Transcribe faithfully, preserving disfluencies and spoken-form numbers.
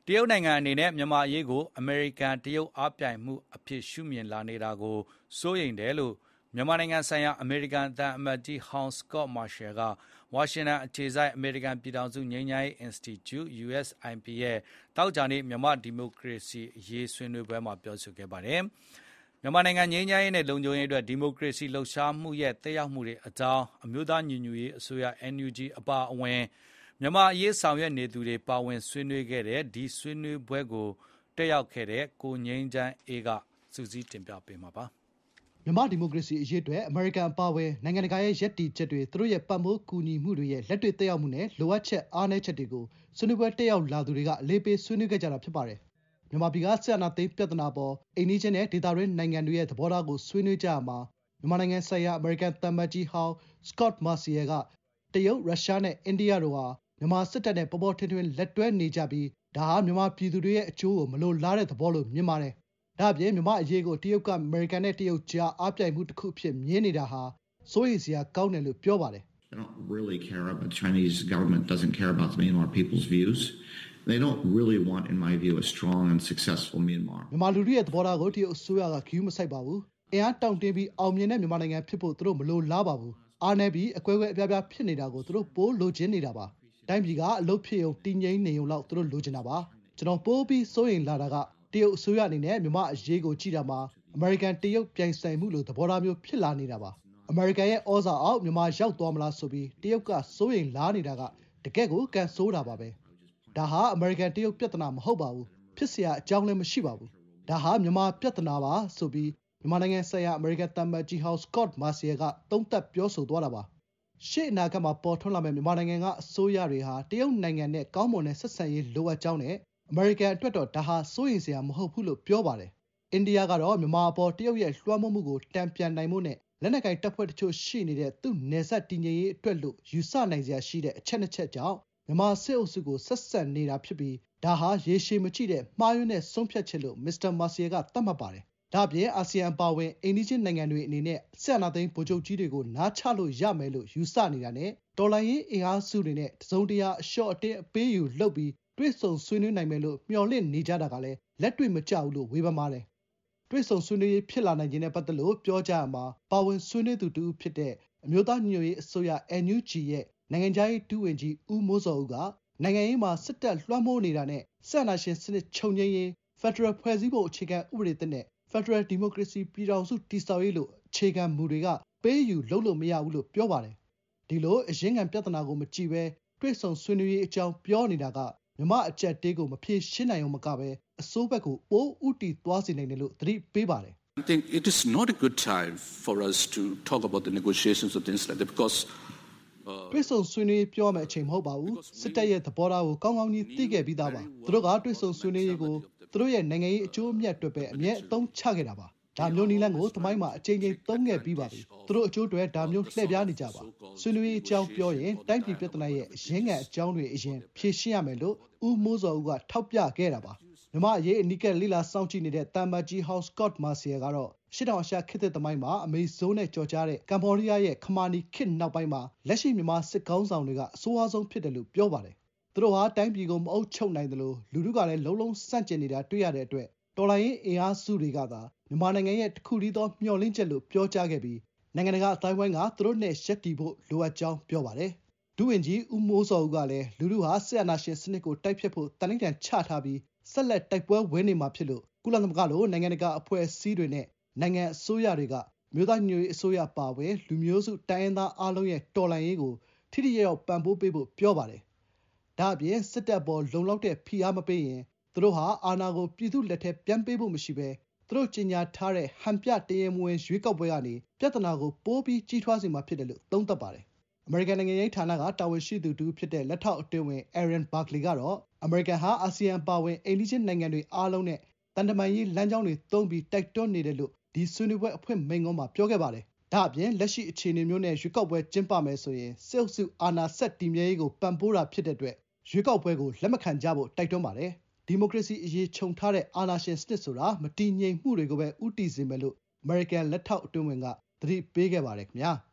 တရုတ်နိုင်ငံအနေနဲ့မြန်မာအရေးကိုအမေရိကန်တရုတ်အားပြိုင်မှုအဖြစ်ရှုမြင်လာနေတာကိုစိုးရိမ်တယ်လို့မြန်မာနိုင်ငံဆိုင်ရာအမေရိကန်သံအမတ်ကြီးဟောင်းစကော့မာရှယ်ကဝါရှင်တန်အခြေစိုက်အမေရိကန်ပြည်ထောင်စုငြိမ်းချမ်းရေး Institute ယူ အက်စ် အိုင် ပီ ရဲ့တောက်ကြနေ့မြန်မာဒီမိုကရေစီအရေးဆွေးနွေးပွဲမှာပြောဆိုခဲ့ပါတယ်။မြန်မာနိုင်ငံငြိမ်းချမ်းရေးနဲ့လုံခြုံရေးအတွက်ဒီမိုကရေစီလှုပ်ရှားမှုရဲ့သက်ရောက်မှုတွေအကြောင်းအမျိုးသားညီညွတ်ရေးအစိုးရ အန် ယူ ဂျီ အပါအဝင်မြန်မာအရေးဆောင်ရွက်နေသူတွေပါဝင်ဆွေးနွေးခဲ့တဲ့ဒီဆွေးနွေးပွဲကိုတက်ရောက်ခဲ့တဲ့ကိုငြိမ်းချမ်းအေးကစူးစီးတင်ပြပေးမှာပါ။မြန်မာဒီမိုကရေစီအရေးအတွက်အမေရိကန်အပါအဝင်နိုင်ငံတကာရဲ့ရည်တည်ချက်တွေသူတို့ရဲ့ပံ့ပိုးကူညီမှုတွေရဲ့လက်တွေ့သက်ရောက်မှုနဲ့လိုအပ်ချက်အားနည်းချက်တွေကိုဆွေးနွေးပွဲတက်ရောက်လာသူတွေကအလေးပေးဆွေးနွေးခဲ့ကြတာဖြစ်ပါတယ်။မြန်မာပြည်ကစစ်အာဏာသိမ်းပြဿနာပေါ်အိမ်နီးချင်းနဲ့ဒေသတွင်းနိုင်ငံတွေရဲ့သဘောထားကိုဆွေးနွေးကြရမှာမြန်မာနိုင်ငံဆိုင်ရာအမေရိကန်သံအမတ်ကြီးဟောင်းစကော့မာစီယယ်ကတရုတ်ရုရှားနဲ့အိန္ဒိယတို့ဟာမြန်မာစစ်တပ်နဲ့ပေါ်ပေါ်ထင်ထင်လက်တွဲနေကြပြီးဒါဟာမြန်မာပြည်သူတွေရဲ့အကျိုးကိုမလိုလားတဲ့သဘောလို့မြင်ပါတယ်။ဒါ့အပြင်မြန်မာအရေးကိုတရုတ်ကအမေရိကန်နဲ့တရုတ်ကြားအားပြိုင်မှုတစ်ခုအဖြစ်မြင်နေတာဟာစိုးရိမ်စရာကောင်းတယ်လို့ပြောပါတယ်။ They don't really care about the Chinese government doesn't care about the Myanmar people's views. They don't really want in my view a strong and successful Myanmar. မြန်မာလူထုရဲ့သဘောထားကိုတရုတ်အစိုးရကဂရုမစိုက်ပါဘူး။အင်အားတောင့်တင်းပြီးအောင်မြင်တဲ့မြန်မာနိုင်ငံဖြစ်ဖို့သူတို့မလိုလားပါဘူး။အားနည်းပြီးအကွဲကွဲအပြားပြားဖြစ်နေတာကိုသူတို့ပိုလိုချင်နေတာပါ။တိုင်းပြည်ကအလုပ်ဖြစ်ုံတည်ငြိမ်နေုံလောက်သူတို့လိုချင်တာပါ။ကျွန်တော်ပိုးပြီးစိုးရိမ်လာတာကတရုတ်အစိုးရအနေနဲ့မြန်မာအရေးကိုကြည့်တာမှာအမေရိကန်တရုတ်ပြိုင်ဆိုင်မှုလို့သဘောထားမျိုးဖြစ်လာနေတာပါ။အမေရိကန်ရဲ့ဩဇာအောက်မြန်မာရောက်သွားမလားဆိုပြီးတရုတ်ကစိုးရိမ်လာနေတာကတကယ့်ကိုကန်ဆိုးတာပါပဲ။ဒါဟာအမေရိကန်တရုတ်ပြဿနာမဟုတ်ပါဘူး။ဖြစ်เสียအကြောင်းလည်းမရှိပါဘူး။ဒါဟာမြန်မာပြဿနာပါဆိုပြီးမြန်မာနိုင်ငံဆိုင်ရာအမေရိကန်သံအမတ်ကြီးဟောင်းစကော့မာစီယယ်ကသုံးသပ်ပြောဆိုသွားတာပါ။ရှေ့အနာဂတ်မှာပေါ်ထွန်းလာမယ့်မြန်မာနိုင်ငံကအစိုးရတွေဟာတရုတ်နိုင်ငံနဲ့ကောင်းမွန်တဲ့ဆက်ဆံရေးလိုအပ်ကြောင်းနဲ့အမေရိကန်အတွက်တော့ဒါဟာစိုးရိမ်စရာမဟုတ်ဘူးလို့ပြောပါတယ်။အိန္ဒိယကတော့မြန်မာအပေါ်တရုတ်ရဲ့လွှမ်းမိုးမှုကိုတံပြန်နိုင်မှုနဲ့လက်နက်ကိုင်တပ်ဖွဲ့တချို့ရှိနေတဲ့သူ့နယ်စပ်တည်ငြိမ်ရေးအတွက်လို့ယူဆနိုင်စရာရှိတဲ့အချက်နှစ်ချက်ကြောင့်မြန်မာစစ်အုပ်စုကိုဆက်ဆက်နေတာဖြစ်ပြီးဒါဟာရေရှည်မကြည့်တဲ့မှားယွင်းတဲ့ဆုံးဖြတ်ချက်လို့မစ္စတာမာစီယယ်ကသတ်မှတ်ပါတယ်။ဒါ့အပြင်အာဆီယံပါဝင်အိန္ဒိချင်းနိုင်ငံတွေအနေနဲ့စစ်အာဏာသိမ်းဗိုလ်ချုပ်ကြီးတွေကိုနားချလို့ရမယ်လို့ယူဆနေတာနဲ့တော်လှန်ရေးအင်အားစုတွေနဲ့တစုံတရာအလျှော့အတင်းအပေးယူလုပ်ပြီးတွေ့ဆုံဆွေးနွေးနိုင်မယ်လို့မျှော်လင့်နေကြတာကလည်းလက်တွေ့မကျဘူးလို့ဝေဖန်ပါတယ်။တွေ့ဆုံဆွေးနွေးရေးဖြစ်လာနိုင်ခြင်းနဲ့ပတ်သက်လို့ပြောကြရမှာပါဝင်ဆွေးနွေးသူတူဖြစ်တဲ့အမျိုးသားညီညွတ်ရေးအစိုးရ အန် ယူ ဂျီ ရဲ့နိုင်ငံခြားရေးဒုဝန်ကြီးဦးမိုးစောဦးကနိုင်ငံရေးမှာစစ်တပ်လွှမ်းမိုးနေတာနဲ့စစ်အာဏာရှင်စနစ်ချုပ်ငြိမ်းရေးဖက်ဒရယ်ဖွဲ့စည်းပုံအခြေခံဥပဒေသစ်နဲ့ဖက်ဒရယ်ဒီမိုကရေစီပြည်ထောင်စုတည်ဆောက်ရေးလို့အခြေခံမူတွေကပေးယူလုပ်လို့မရဘူးလို့ပြောပါတယ်။ဒီလိုအရင်းခံပြဿနာကိုမကြည့်ပဲတွေ့ဆုံဆွေးနွေးရေးအကြောင်းပြောနေတာကမြမအကြက်တေးကိုမဖြေရှင်းနိုင်အောင်မကပဲအစိုးဘက်ကိုပိုးဥတီသွားစေနိုင်တယ်လို့သတိပေးပါတယ်။ I think it is not a good time for us to talk about the negotiations of things like that because တွေ့ဆုံဆွေးနွေးပြောမယ်အချိန်မဟုတ်ပါဘူး။စစ်တပ်ရဲ့သဘောထားကိုကောင်းကောင်းကြီးသိခဲ့ပြီးသားပါ။သူတို့ကတွေ့ဆုံဆွေးနွေးရေးကိုသူတို့ရဲ့နိုင်ငံရေးအကျိုးအမြတ်အတွက်ပဲအမြဲအသုံးချခဲ့တာပါ။ဒါမျိုးနည်းလမ်းကိုသမိုင်းမှာအချိန်ချင်းသုံးခဲ့ပြီးပါပြီ။သူတို့အကျိုးအတွက်ဒါမျိုးလှည့်ပြားနေကြပါ။ဆွေးနွေးရေးအကြောင်းပြောရင်တိုင်းပြည်ပြဿနာရဲ့အရင်းခံအကြောင်းတွေအရင်ဖြေရှင်းရမယ်လို့ဦးမိုးစောဦးကထောက်ပြခဲ့တာပါ။မြမအရေးအနီးကပ်လိလာစောင့်ကြည့်နေတဲ့တမ်မတ်ကြီးဟောင်းစကော့မာစီယယ်ကတော့ရှစ်တောင်အာရှခေတ်သစ်သမိုင်းမှာအမေဇိုးနဲ့ကြော်ကြားတဲ့ကမ္ဘောဒီးယားရဲ့ခမာနီခေတ်နောက်ပိုင်းမှာလက်ရှိမြန်မာစစ်ကောင်းဆောင်တွေကအဆိုးအဆုံးဖြစ်တယ်လို့ပြောပါတယ်။သူတို့ဟာတိုင်းပြည်ကိုမအုပ်ချုပ်နိုင်တယ်လို့လူထုကလည်းလုံးလုံးစန့်ကျင်နေတာတွေ့ရတဲ့အတွက်တော်လိုင်းရေးအင်အားစုတွေကသာမြန်မာနိုင်ငံရဲ့တစ်ခုတည်းသောမျှော်လင့်ချက်လို့ပြောကြားခဲ့ပြီးနိုင်ငံတကာအတိုင်းဝိုင်းကသူတို့နဲ့ရပ်တည်ဖို့လိုအပ်ကြောင်းပြောပါတယ်။ဒုဝန်ကြီးဦးမိုးစောဦးကလည်းလူထုဟာစစ်အာဏာရှင်စနစ်ကိုတိုက်ဖျက်ဖို့တန်ဋိဌာန်ချထားပြီးဆက်လက်တိုက်ပွဲဝင်နေမှာဖြစ်လို့ကုလသမဂ္ဂလိုနိုင်ငံတကာအဖွဲ့အစည်းတွေနဲ့နိုင်ငံအစိုးရတွေကမြို့သားညွေအစိုးရပါဝင်လူမျိုးစုတိုင်းရင်းသားအားလုံးရဲ့တော်လှန်ရေးကိုထိထိရောက်ပံ့ပိုးပေးဖို့ပြောပါတယ်။ဒါ့အပြင်စစ်တပ်ပေါ်လုံလောက်တဲ့ဖိအားမပေးရင်သူတို့ဟာအာဏာကိုပြည်သူလက်ထဲပြန်ပေးဖို့မရှိဘဲသူတို့ကြီးညာထားတဲ့ဟန်ပြတရေမဝင်ရွေးကောက်ပွဲကနေပြဿနာကိုပိုးပြီးကြီးထွားစေမှာဖြစ်တယ်လို့သုံးသပ်ပါတယ်။အမေရိကန်နိုင်ငံရေးဌာနကတာဝန်ရှိသူတူဖြစ်တဲ့လက်ထောက်အတွင်းဝင်အရန်ဘာကလီကတော့အမေရိကန်ဟာအာဆီယံပါဝင်အိန္ဒိချင်းနိုင်ငံတွေအားလုံးနဲ့တန်တမာရေးလမ်းကြောင်းတွေသုံးပြီးတိုက်တွန်းနေတယ်လို့ဒီဆွေးနွေးပွဲအဖွင့်မိန့်ခွန်းမှာပြောခဲ့ပါတယ်။ဒါ့အပြင်လက်ရှိအခြေအနေမျိုးနဲ့ရွေးကောက်ပွဲကျင်းပမယ်ဆိုရင်စစ်အုပ်စုအာဏာဆက်တည်မြဲရေးကိုပံ့ပိုးတာဖြစ်တဲ့အတွက်ရွေးကောက်ပွဲကိုလက်မခံကြဖို့တိုက်တွန်းပါတယ်။ဒီမိုကရေစီအရေးခြုံထားတဲ့အာဏာရှင်စနစ်ဆိုတာမတည်ငြိမ်မှုတွေကိုပဲဥတီစေမယ်လို့အမေရိကန်လက်ထောက်အတွင်းဝင်ကသတိပေးခဲ့ပါတယ်ခင်ဗျာ။